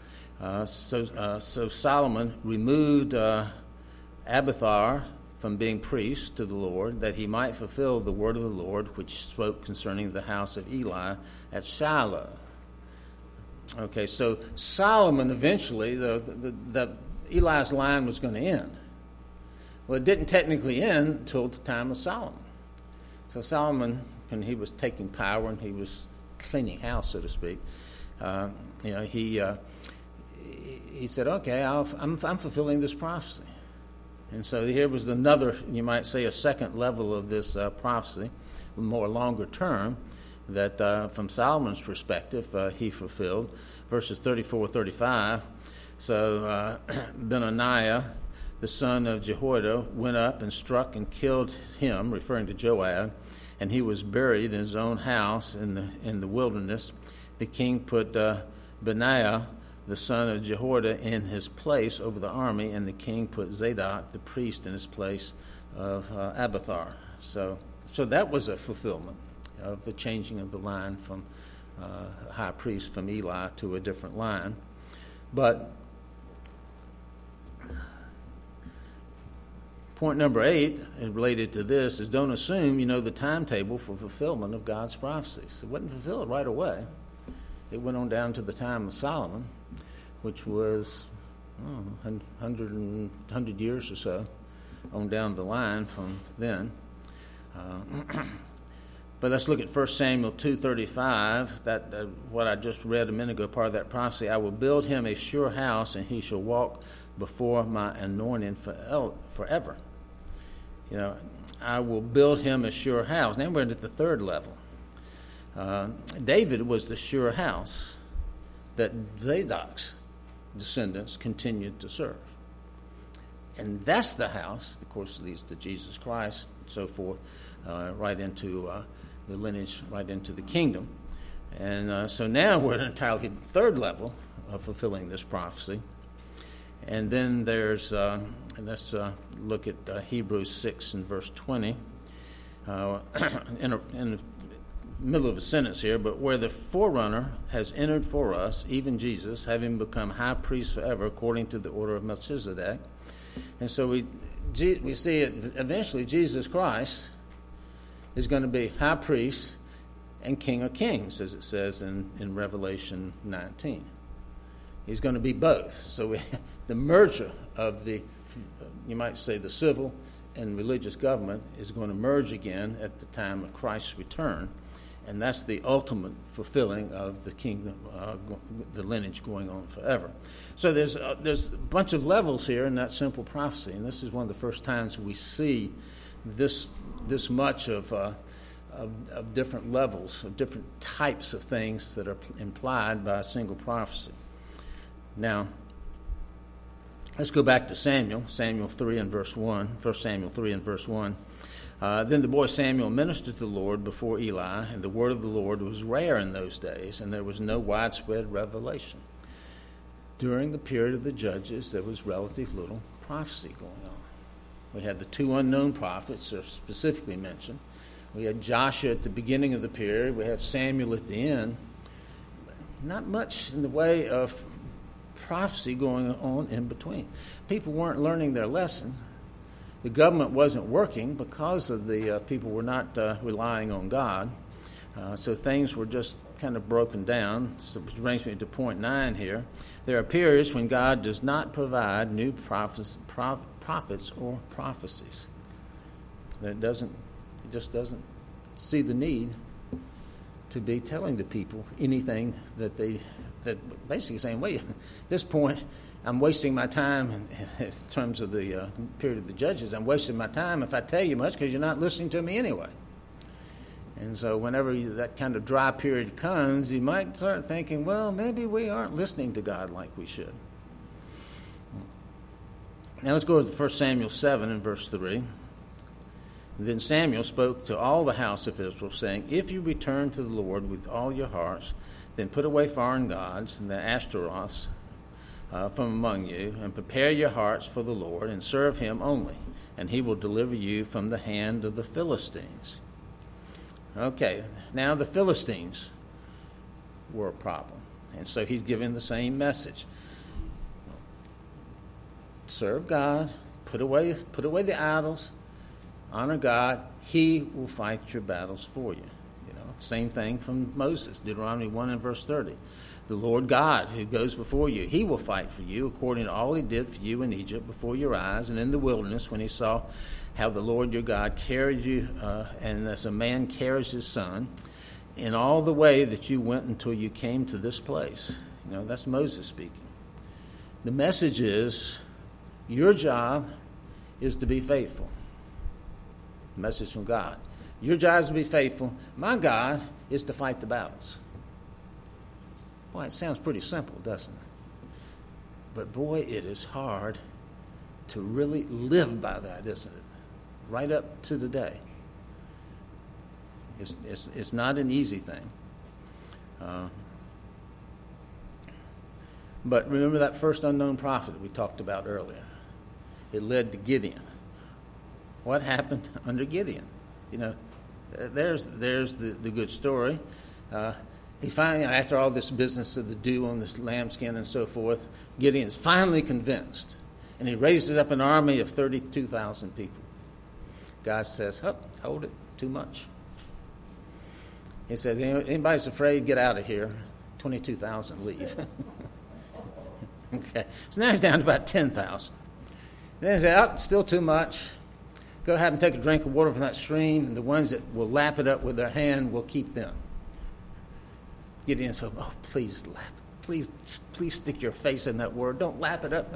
So Solomon removed Abiathar from being priest to the Lord, that he might fulfill the word of the Lord, which spoke concerning the house of Eli at Shiloh. Okay, so Solomon eventually, the Eli's line was going to end. Well, it didn't technically end until the time of Solomon. So Solomon, when he was taking power and he was cleaning house, so to speak, he said, "Okay, I'm fulfilling this prophecy." And so here was another, you might say, a second level of this prophecy, more longer term, that from Solomon's perspective, he fulfilled. Verses 34-35. So Benaiah, the son of Jehoiada, went up and struck and killed him, referring to Joab, and he was buried in his own house in the wilderness. The king put Benaiah, the son of Jehoiada, in his place over the army, and the king put Zadok, the priest, in his place of Abiathar. So that was a fulfillment of the changing of the line from high priest from Eli to a different line. But point number 8, related to this, is don't assume you know the timetable for fulfillment of God's prophecies. It wasn't fulfilled right away. It went on down to the time of Solomon, which was 100 years or so on down the line from then. But let's look at 1 Samuel 2:35. That what I just read a minute ago, part of that prophecy. I will build him a sure house, and he shall walk before my anointing forever. You know, I will build him a sure house. Now we're at the third level. David was the sure house that Zadok's descendants continued to serve. And that's the house, of course, leads to Jesus Christ and so forth, right into the lineage, right into the kingdom. And so now we're at an entirely third level of fulfilling this prophecy. And then there's, let's look at Hebrews 6 and verse 20. in the middle of a sentence here, but where the forerunner has entered for us, even Jesus, having become high priest forever according to the order of Melchizedek. And so we see it eventually. Jesus Christ is going to be high priest and King of Kings, as it says in Revelation 19. He's going to be both. So the merger of you might say, the civil and religious government is going to merge again at the time of Christ's return. And that's the ultimate fulfilling of the kingdom, the lineage going on forever. So there's a bunch of levels here in that simple prophecy, and this is one of the first times we see this much of different levels, of different types of things that are implied by a single prophecy. Now, let's go back to Samuel 3 and verse 1, 1 Samuel 3 and verse 1. Then the boy Samuel ministered to the Lord before Eli, and the word of the Lord was rare in those days, and there was no widespread revelation. During the period of the judges, there was relatively little prophecy going on. We had the two unknown prophets are specifically mentioned. We had Joshua at the beginning of the period. We have Samuel at the end. Not much in the way of prophecy going on in between. People weren't learning their lessons. The government wasn't working because of the people were not relying on God. So things were just kind of broken down, which brings me to point 9 here. There are periods when God does not provide new prophets or prophecies. It just doesn't see the need to be telling the people anything that basically saying, wait, at this point, I'm wasting my time in terms of the period of the judges. I'm wasting my time if I tell you much because you're not listening to me anyway. And so whenever that kind of dry period comes, you might start thinking, well, maybe we aren't listening to God like we should. Now let's go to 1 Samuel 7 and verse 3. Then Samuel spoke to all the house of Israel, saying, if you return to the Lord with all your hearts, then put away foreign gods and the Ashtaroths from among you, and prepare your hearts for the Lord, and serve him only, and he will deliver you from the hand of the Philistines. Okay, now the Philistines were a problem, and so he's giving the same message. Serve God, put away the idols, honor God, he will fight your battles for you. Same thing from Moses, Deuteronomy 1 and verse 30. The Lord God who goes before you, he will fight for you according to all he did for you in Egypt before your eyes and in the wilderness when he saw how the Lord your God carried you, and as a man carries his son, in all the way that you went until you came to this place. That's Moses speaking. The message is, your job is to be faithful. The message from God. Your job is to be faithful. My God is to fight the battles. Boy, it sounds pretty simple, doesn't it? But boy, it is hard to really live by that, isn't it? Right up to the day. It's not an easy thing. But remember that first unknown prophet we talked about earlier. It led to Gideon. What happened under Gideon? There's the good story. He finally, after all this business of the dew on this lambskin and so forth, Gideon's finally convinced, and he raises up an army of 32,000 people. God says, hold it, too much. He says, anybody's afraid, get out of here. 22,000 leave. Okay, so now he's down to about 10,000. Then he said, still too much. Go ahead and take a drink of water from that stream, and the ones that will lap it up with their hand, will keep them. Gideon said, please lap. Please stick your face in that word. Don't lap it up.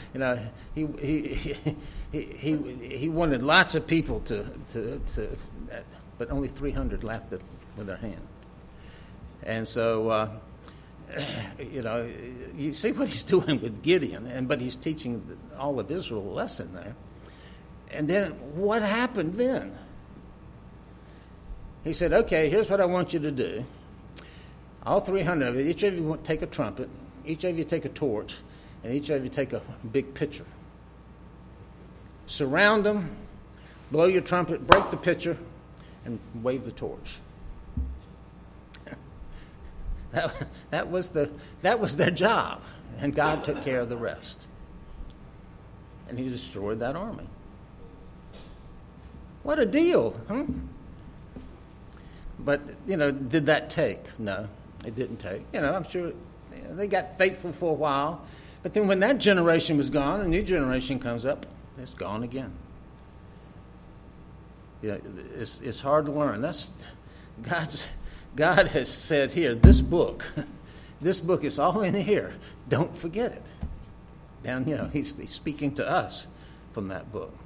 He wanted lots of people to but only 300 lapped it with their hand. And so, you see what he's doing with Gideon, but he's teaching all of Israel a lesson there. And then what happened then? He said, okay, here's what I want you to do. All 300 of you, each of you take a trumpet, each of you take a torch, and each of you take a big pitcher. Surround them, blow your trumpet, break the pitcher, and wave the torch. That was their job, and God took care of the rest. And he destroyed that army. What a deal, huh? But, did that take? No, it didn't take. I'm sure they got faithful for a while. But then when that generation was gone, a new generation comes up, it's gone again. It's hard to learn. That's God has said here, this book is all in here. Don't forget it. And, he's speaking to us from that book.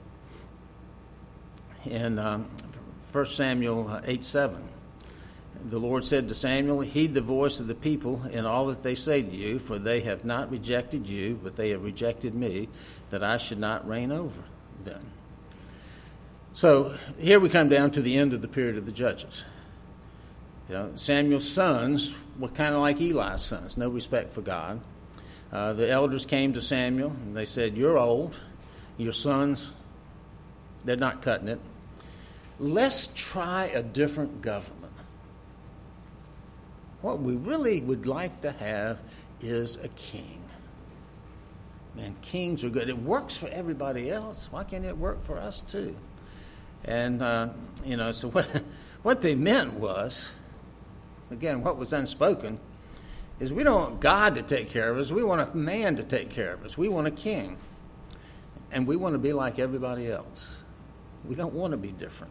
In 1 Samuel 8:7, the Lord said to Samuel, heed the voice of the people in all that they say to you, for they have not rejected you, but they have rejected me, that I should not reign over them. So here we come down to the end of the period of the judges. Samuel's sons were kind of like Eli's sons, no respect for God. The elders came to Samuel, and they said, you're old, your sons, they're not cutting it. Let's try a different government. What we really would like to have is a king. Man, kings are good. It works for everybody else. Why can't it work for us too? And, so what they meant was, again, what was unspoken, is we don't want God to take care of us. We want a man to take care of us. We want a king. And we want to be like everybody else. We don't want to be different.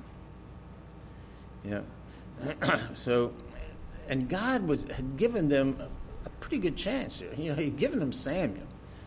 So, and God had given them a pretty good chance here. He'd given them Samuel.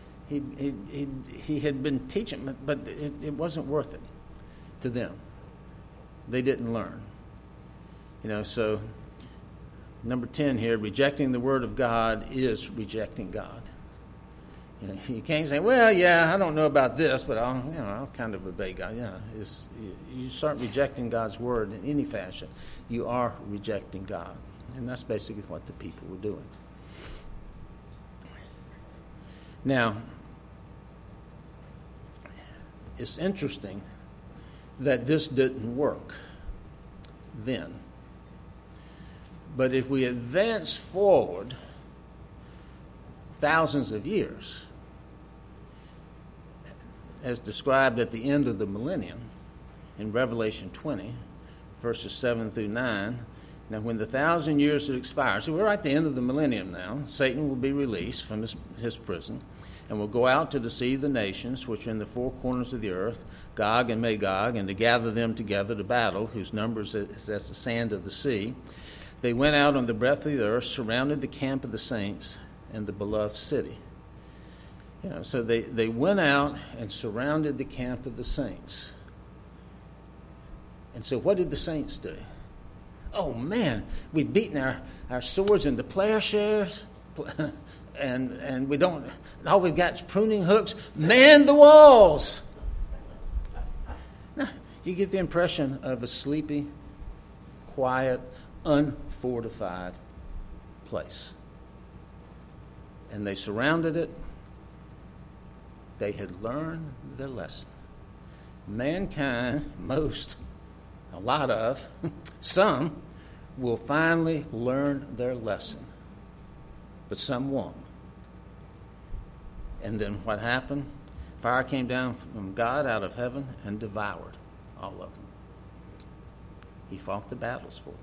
He had been teaching, but it wasn't worth it to them. They didn't learn. So number 10 here, rejecting the word of God is rejecting God. You can't say, well, yeah, I don't know about this, but I'll kind of obey God. You start rejecting God's word in any fashion, you are rejecting God. And that's basically what the people were doing. Now, it's interesting that this didn't work then. But if we advance forward thousands of years, as described at the end of the millennium in Revelation 20, verses 7 through 9, now when the 1,000 years had expired, so we're at the end of the millennium now, Satan will be released from his prison and will go out to deceive the nations which are in the four corners of the earth, Gog and Magog, and to gather them together to battle, whose numbers is as the sand of the sea. They went out on the breadth of the earth, surrounded the camp of the saints and the beloved city. So they went out and surrounded the camp of the saints. And so what did the saints do? Oh, man, we've beaten our swords into plowshares, and we don't, all we've got is pruning hooks. Man the walls! Now, you get the impression of a sleepy, quiet, unfortified place. And they surrounded it. They had learned their lesson. Mankind, a lot of, some will finally learn their lesson, but some won't. And then what happened? Fire came down from God out of heaven and devoured all of them. He fought the battles for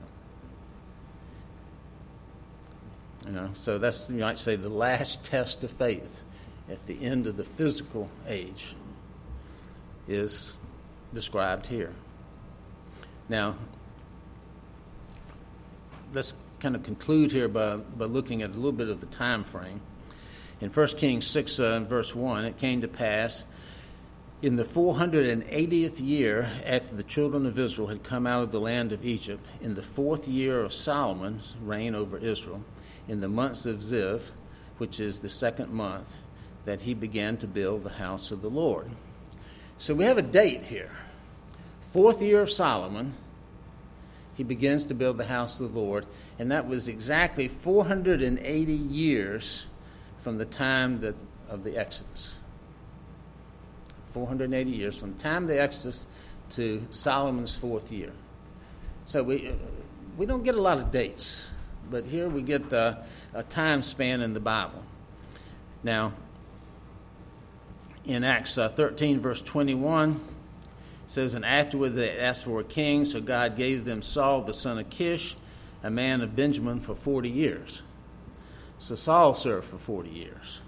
them. So that's, you might say, the last test of faith at the end of the physical age is described here. Now, let's kind of conclude here by looking at a little bit of the time frame. In 1 Kings 6, verse 1, it came to pass in the 480th year after the children of Israel had come out of the land of Egypt, in the 4th year of Solomon's reign over Israel, in the months of Ziv, which is the 2nd month, that he began to build the house of the Lord. So we have a date here. 4th year of Solomon, he begins to build the house of the Lord, and that was exactly 480 years from the time of the Exodus. 480 years from the time of the Exodus to Solomon's 4th year. So we don't get a lot of dates, but here we get a time span in the Bible. Now, in Acts 13, verse 21, it says, "And afterward they asked for a king, so God gave them Saul the son of Kish, a man of Benjamin, for 40 years. So Saul served for 40 years.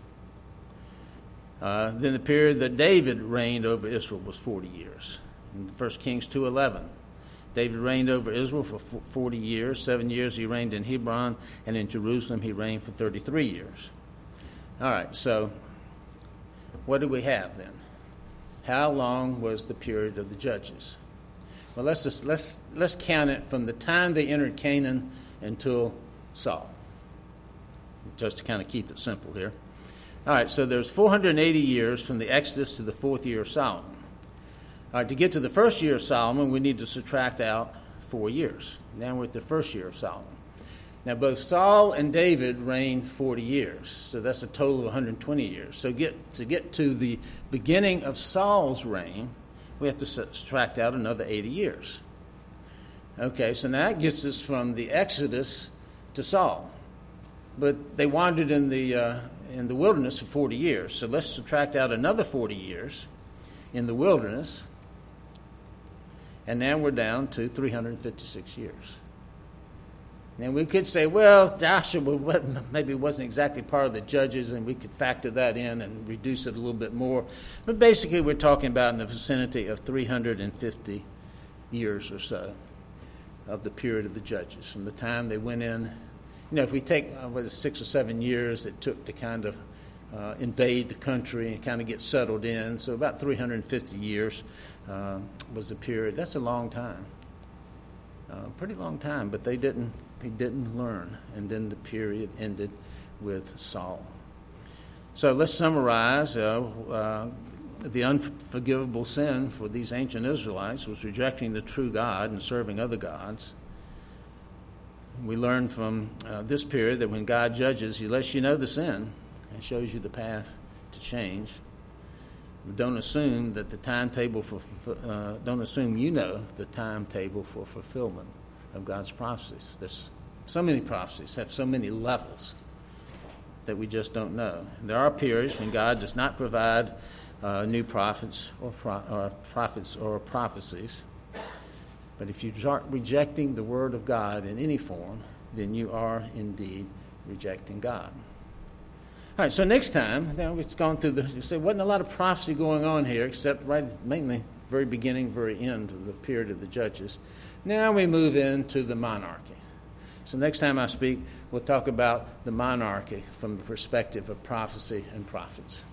Then the period that David reigned over Israel was 40 years. In 1 Kings 2:11, David reigned over Israel for 40 years. 7 years he reigned in Hebron, and in Jerusalem he reigned for 33 years. All right, so what do we have then? How long was the period of the judges? Well, let's count it from the time they entered Canaan until Saul, just to kind of keep it simple here. All right, so there's 480 years from the Exodus to the 4th year of Solomon. All right, to get to the 1st year of Solomon, we need to subtract out 4 years. Now we're at the 1st year of Solomon. Now, both Saul and David reigned 40 years, so that's a total of 120 years. So to get to the beginning of Saul's reign, we have to subtract out another 80 years. Okay, so now that gets us from the Exodus to Saul. But they wandered in the wilderness for 40 years, so let's subtract out another 40 years in the wilderness, and now we're down to 356 years. Now, we could say, well, Joshua maybe wasn't exactly part of the judges, and we could factor that in and reduce it a little bit more. But basically, we're talking about in the vicinity of 350 years or so of the period of the judges, from the time they went in. You know, if we take 6 or 7 years it took to kind of invade the country and kind of get settled in, so about 350 years was the period. That's a long time, pretty long time, but they didn't learn, and then the period ended with Saul. So let's summarize. The unforgivable sin for these ancient Israelites was rejecting the true God and serving other gods. We learn from this period that when God judges, he lets you know the sin and shows you the path to change. Don't assume that the timetable don't assume you know the timetable for fulfillment of God's prophecies. There's so many prophecies, have so many levels that we just don't know. There are periods when God does not provide new prophets or prophecies. But if you start rejecting the Word of God in any form, then you are indeed rejecting God. All right, so next time, now we've gone through you say, wasn't a lot of prophecy going on here, except mainly very beginning, very end of the period of the judges. Now we move into the monarchy. So next time I speak, we'll talk about the monarchy from the perspective of prophecy and prophets.